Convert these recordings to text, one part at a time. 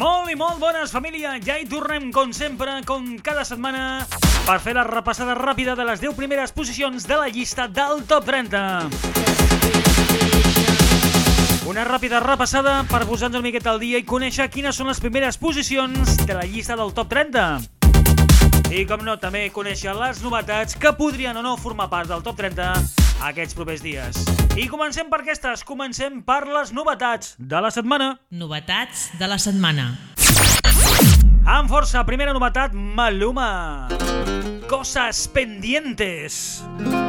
Molt i molt bones, família. Ja hi tornem, com sempre, com cada setmana, per fer la repassada ràpida de les 10 primeres posicions de la llista del Top 30. Una ràpida repassada per posar-nos una miqueta al dia i conèixer quines són les primeres posicions de la llista del Top 30. I, com no, també conèixer les novetats que podrien o no formar part del Top 30 aquests propers dies. I comencem per aquestes, comencem per les novetats de la setmana. Novetats de la setmana. Amb força, primera novetat, Maluma. Cosas pendientes.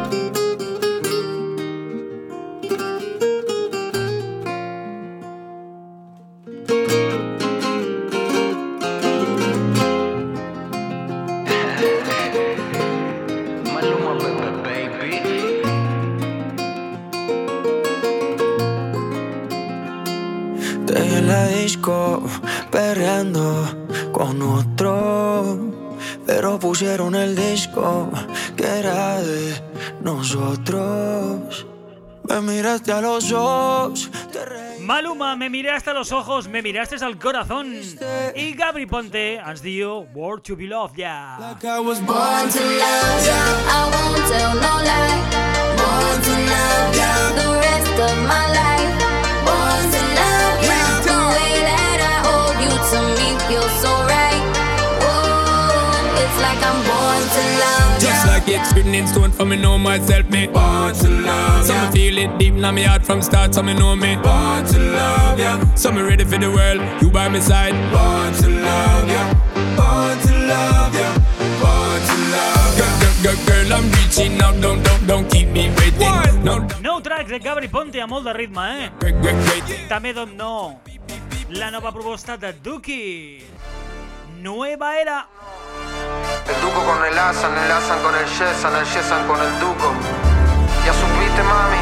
Perreando con otro, pero pusieron el disco que era de nosotros. Me miraste a los ojos. Maluma, me miraste a los ojos, me miraste al corazón. I Gabri Ponte ens diu Born to be Loved, yeah. Like I was born to love ya, I won't tell no lie. Born to love ya, the rest of my life. Born to love ya, the way that I hold you to me feels so right. Oh, it's like I'm born to love ya. Just like it's written in stone for me know myself, me born to love ya. So me feel it deep in my heart from start, so me know me born to love ya. So me ready for the world, you by my side. Born to love ya, born to love ya, born to love ya. Girl, I'm reaching out, don't keep me waiting. Nou tracks de Gabri Ponte a molt de ritme, eh? També no, la nova proposta de Duki. Nueva era. El Duco con el Asan con el Yesan con el Duco. ¿Ya supiste, mami?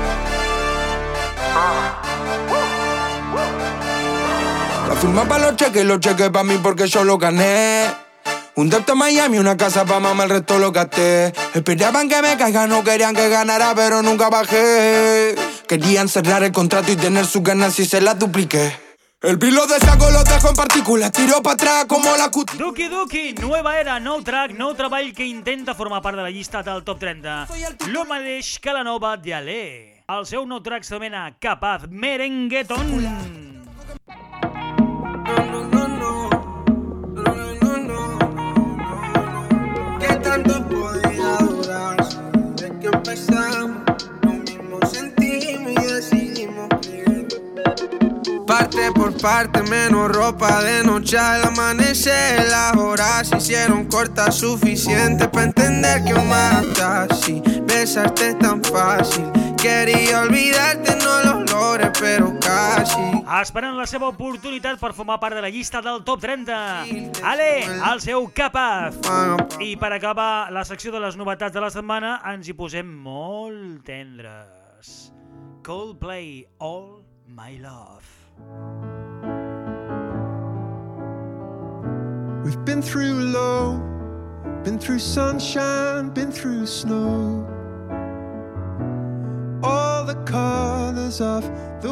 La firma pa' los cheques pa' mí porque yo lo gané. Un depto en Miami, una casa pa' mamá, el resto lo gasté. Esperaban que me caiga, no querían que ganara, pero nunca bajé. Querían cerrar el contrato y tener sus ganancias y se las dupliqué. El pilo de saco lo dejo en partículas, tiro pa' atrás como la cuti. Duki, nueva era, nou track, nou treball que intenta formar part de la llista del Top 30. Lo mateix que la nova d'Ale. El seu nou track s'anomena Capaz Merengueton. ¿Qué tanto podía durar? Desde que empezamos, lo mismo sentimos y decidimos creer. Parte por parte, menos ropa de noche al amanecer. Las horas se hicieron cortas, suficiente para entender que un así. Besarte es tan fácil. Quería olvidarte, no lo logré, pero casi. Esperant la seva oportunitat per formar part de la llista del Top 30. Ale, el seu Capaz. I per acabar la secció de les novetats de la setmana, ens hi posem molt tendres. Coldplay, All My Love. We've been through low, been through sunshine, been through snow. All the colors of the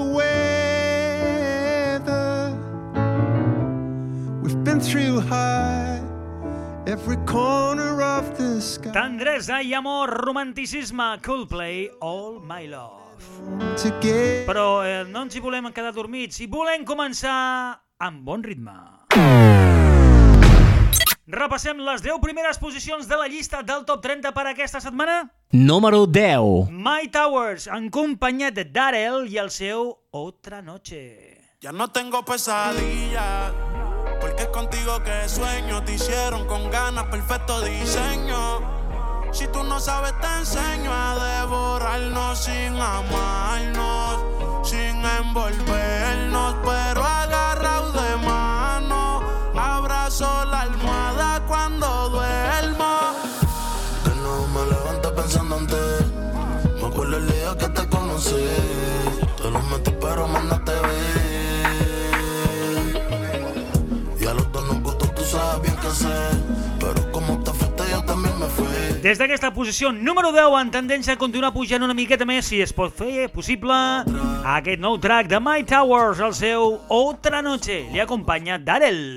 weather. We've been through high, every corner of the sky. Tendresa i amor, romanticisme, Coldplay, All My Love. Together. Però no ens hi volem quedar dormits i volem començar amb bon ritme. Repassem les 10 primeres posicions de la llista del Top 30 per aquesta setmana. Número 10. My Towers, acompanyat de Darrell i el seu Otra Noche. Ya no tengo pesadillas, porque es contigo que sueño. Te hicieron con ganas, perfecto diseño. Si tú no sabes te enseño a devorarnos sin amarnos, sin envolvernos, pero agarrado de mano. Abrazo la almohada cuando duermo. De nuevo me levanto pensando en ti. Me acuerdo el día que te conocí. Te lo metí pero más no te vi. Y a los dos nos gustó, tú sabes bien qué hacer. Pero como te fuiste yo también me fui. Des d'aquesta posició número 10 en tendència a continuar pujant una miqueta més, si es pot fer possible, aquest nou track de My Towers, el seu Otra Noche. Li acompanya Darel.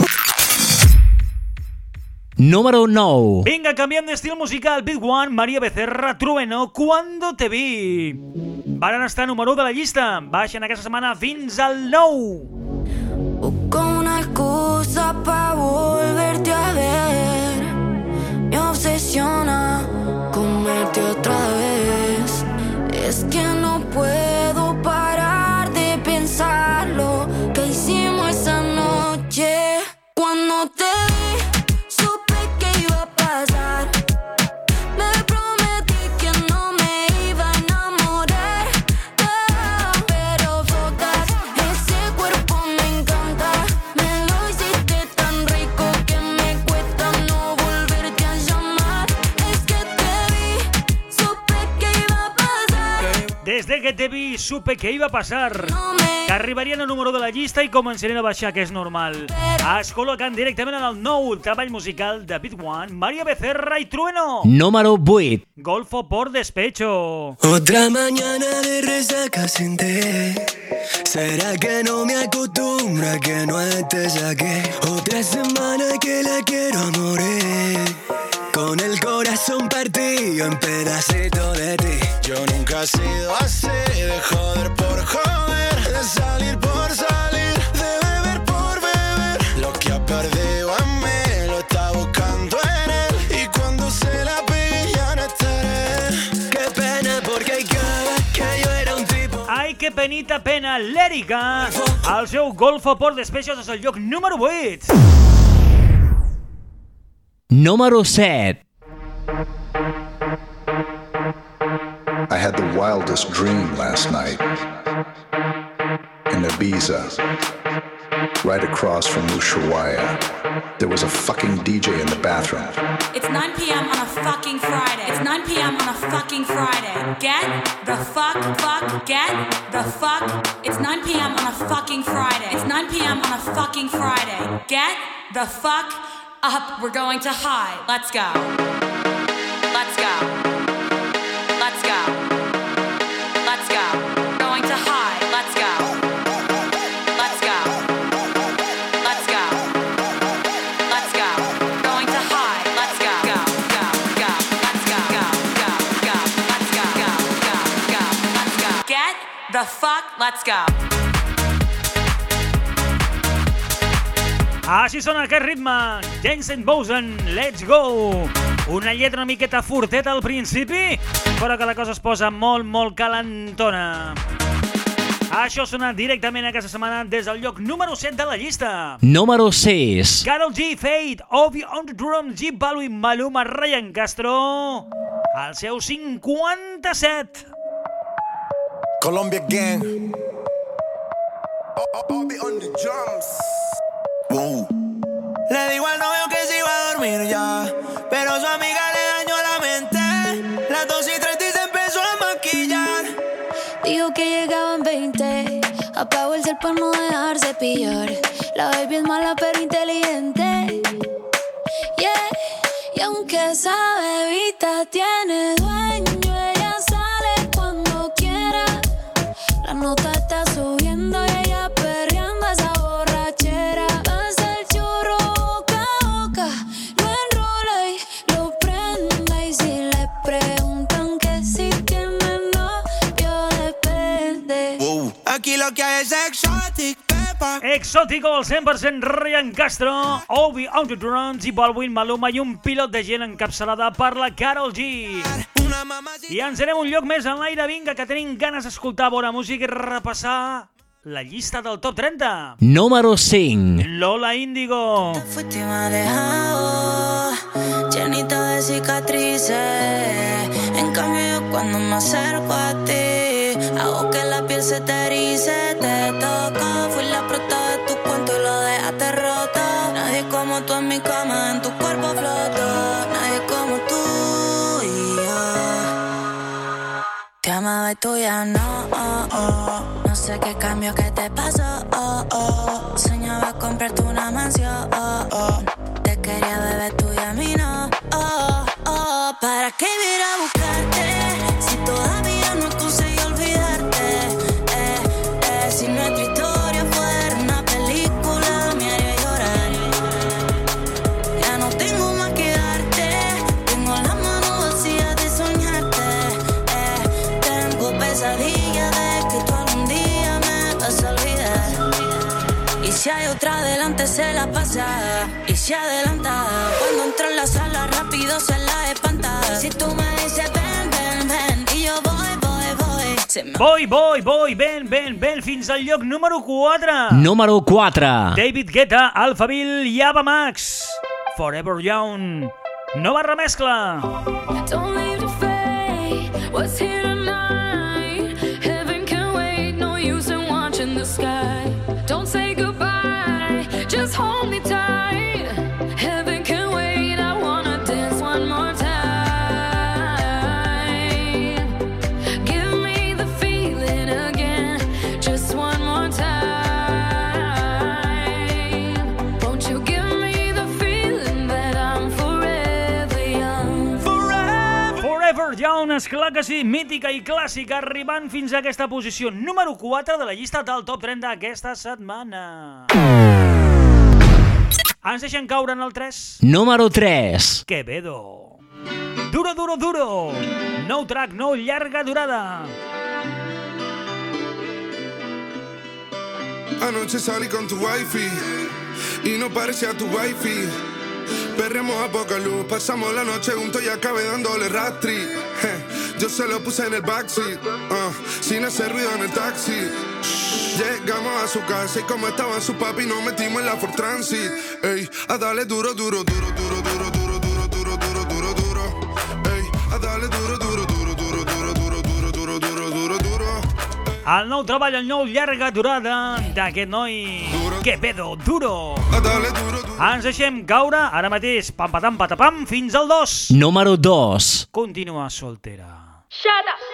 Número 9. Vinga, canviem d'estil musical. Big One, María Becerra, Trueno, Cuando te vi. Varen estar número 1 de la llista. Baixen aquesta setmana fins al 9. Busco una excusa pa' volverte a ver. Me obsesiona comerte otra vez. Es que no puedo parar de pensar lo que hicimos esa noche. Cuando te vi, supe que iba a pasar. Me prometí que no me iba a enamorar, pero focas, ese cuerpo me encanta. Me lo hiciste tan rico que me cuesta no volverte a llamar. Es que te vi, supe que iba a pasar. Desde que te vi, supe que iba a pasar. Que arribarien al número de la llista i començarien a baixar, que és normal. Es col·loquen directament en el nou treball musical de Big One, María Becerra y Trueno. Número 8. Golfo por despecho. Otra mañana de resaca sin té. ¿Será que no me acostumbra que no estés aquí? Otra semana que la quiero a morir, con el corazón partido en pedacitos de ti. Yo nunca he sido así, de joder por joder, de salir por salir, de beber por beber. Lo que ha perdido en mí lo está buscando en él, y cuando se la pille ya no estaré. Qué pena porque hay que yo era un tipo. Ai, que penita pena, l'Èrica. El seu Golfo por despecho és el lloc número 8. Número 7. I had the wildest dream last night. In Ibiza, right across from Ushuaia, there was a fucking DJ in the bathroom. It's 9 p.m. on a fucking Friday. It's 9 p.m. on a fucking Friday. Get the fuck, get the fuck. It's 9 p.m. on a fucking Friday. It's 9 p.m. on a fucking Friday. Get the fuck up. We're going to high. Let's go. Let's go. Let's go. Let's go. Going to high. Let's go. Let's go. Let's go. Let's go. Going to high. Let's go. Go. Go. Go. Let's go. Go. Go. Go. Let's go. Go. Go. Go. Let's go. Get the fuck. Let's go. Així sona aquest ritme, Jensen Bosen, Let's Go. Una lletra una miqueta forteta al principi, però que la cosa es posa molt, molt calentona. Això sona directament aquesta setmana des del lloc número 7 de la llista. Número 6. Karol G, Fate, Ovi on the Drums, J Balvin, Maluma, Ryan Castro, al seu 57. Colombia Gang. Ovi on the drums. Le digo al novio que se iba a dormir ya, pero su amiga le dañó la mente. Las 2:30 y se empezó a maquillar. Dijo que llegaba en 20, apagó el cel para no dejarse pillar. La baby es mala pero inteligente. Yeah, y aunque esa bebita tiene dueño, ella sale cuando quiera. La nota está subiendo y ella perreando esa borrachera. Pasa el churro boca a boca, lo enrola y lo prende. Y si le preguntan que si tiene novio, depende. Aquí lo que hay es exotic pepper. Exótico al 100%, Ryan Castro, Ovi on the Drums, J Balvin, Maluma i un pilot de gent encapçalada per la Karol G. I ens anem un lloc més en l'aire, vinga, que tenim ganes d'escoltar bona música i repassar la llista del top 30. Número 5. Lola Índigo. Te fuiste y me has dejado llenita de cicatrices. En cambio yo cuando me acerco a ti hago que la piel se te erice. Te toco, fui la prota de tu cuento y lo dejaste roto. Nadie como tú en mi cama, en tu cuerpo floto. Nadie como tú y yo. Te amaba y tú ya no. No sé qué cambio que te pasó. Soñaba comprarte una mansión. Te quería beber tú y a mí no. ¿para qué ir a buscarte? Si todavía no conseguí olvidarte. Si nuestra historia fuera una película, me haría llorar. Ya no tengo más que darte. Tengo las manos vacías de soñarte. Tengo pesadillas de que tú algún día me vas a olvidar. Y si hay otra adelante se la pasa. Y se adelanta. Cuando entro en la sala rápido se la espanta. Si tú me dices ven, ven, ven, y yo voy. Voy, ven, fins al lloc número 4. Número 4. David Guetta, Alphaville i Ava Max. Forever Young. Nova remescla. Don't leave to fade. What's here tonight? Heaven can wait. No use in watching the sky. Don't say goodbye. Just hold me tight. Heaven can wait. I wanna dance one more time. Give me the feeling again. Just one more time. Won't you give me the feeling that I'm forever young? Forever Young, esclar que sí, mítica i clàssica, arribant fins a aquesta posició número 4 de la llista del top 30 d'aquesta setmana. Ens deixen caure en el 3. Número 3. Quevedo. Duro. Nou track, nou llarga durada. Anoche salí con tu wifi y no parecía tu wifi. Perremos a poca luz, pasamos la noche juntos y acabé dándole rastri. Yo se lo puse en el backseat, sin hacer ruido en el taxi. Llegamos a su casa y como estaban sus papi nos metimos en la Ford Transit. Ey, a darle duro. Ey, a darle duro. El nou treball, el nou llarga durada d'aquest noi Quevedo, Duro. Ens deixem caure ara mateix, pam-patam, patapam, fins al 2. Número 2. Continua soltera. Shut up.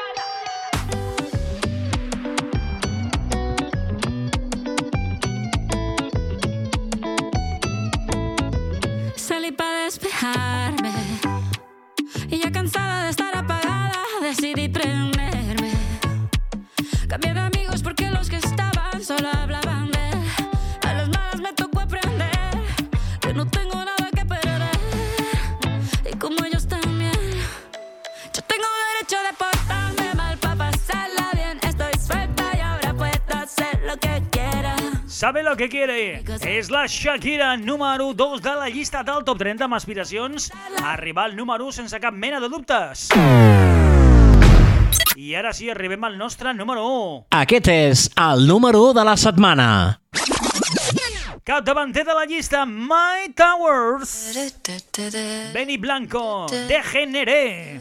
Salí para despejarme y ya cansada de estar apagada decidí prenderme. Cambié de amigos porque los que estaban solo hablaban de él. A las malas me tocó aprender que no tengo nada que perder. Y como ellos también, yo tengo derecho de portarme mal para pasarla bien. Estoy suelta y ahora puedo hacer lo que quiera. Sabe lo que quiere. És la Shakira, número 2 de la llista del top 30 amb aspiracions a arribar al número 1 sense cap mena de dubtes. I ara sí, arribem al nostre número 1. Aquest és el número 1 de la setmana. Capdavanter de la llista, My Towers. Benny Blanco, Degeneré.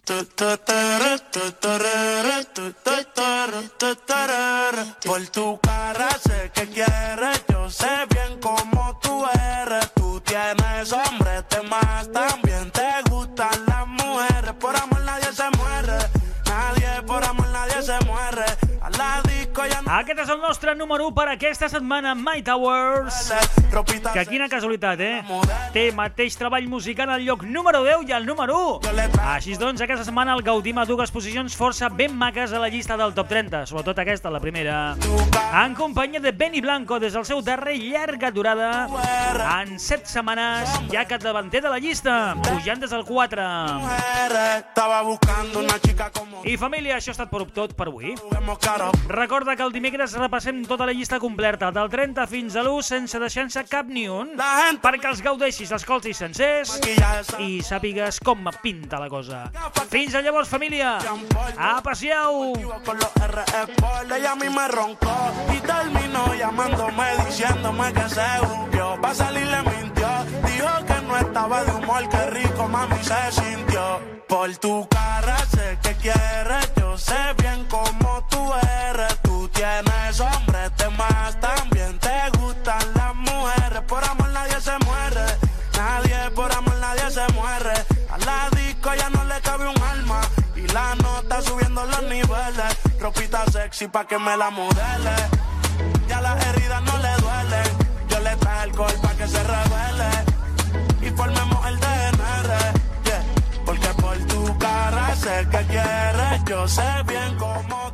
Por tu cara sé que quieres, yo sé bien cómo tú eres. Tú tienes hombres, temas también te gustan las mujeres. Por amor nadie se muere. Por amor nadie se muere. A la disco ja no... Aquest és el nostre número 1 per aquesta setmana, My Towers. Que quina casualitat, Té mateix treball musical al lloc número 10 i al número 1. Així doncs, aquesta setmana el gaudim a dues posicions força ben maques a la llista del top 30, sobretot aquesta, la primera. En companyia de Benny Blanco, des del seu darrer llarga durada, en 7 setmanes, ja capdavanter de la llista, pujant des del 4. I família, això ha estat tot per avui. Recorda que el dimecres repassem tota la llista completa, del 30 fins a l'1, sense deixar-se cap ni un, perquè els gaudeixis, els colzis sencers i sàpigues com pinta la cosa. Fins a llavors, família, aprecieu! Ella a mí me roncó y terminó llamándome diciéndome que se hundió. Pa' salir le mintió, dijo que no estaba de humor, que rico mami se sintió. Por tu cara sé que quieres, yo sé bien cómo tú eres. Tú tienes hombres, temas también te gustan las mujeres. Por amor nadie se muere, por amor nadie se muere. A la disco ya no le cabe un alma y la nota subiendo los niveles. Ropita sexy pa' que me la modele, ya las heridas no le duelen. Yo le traje alcohol pa' que se revele y formemos el DNR, porque Yo sé bien cómo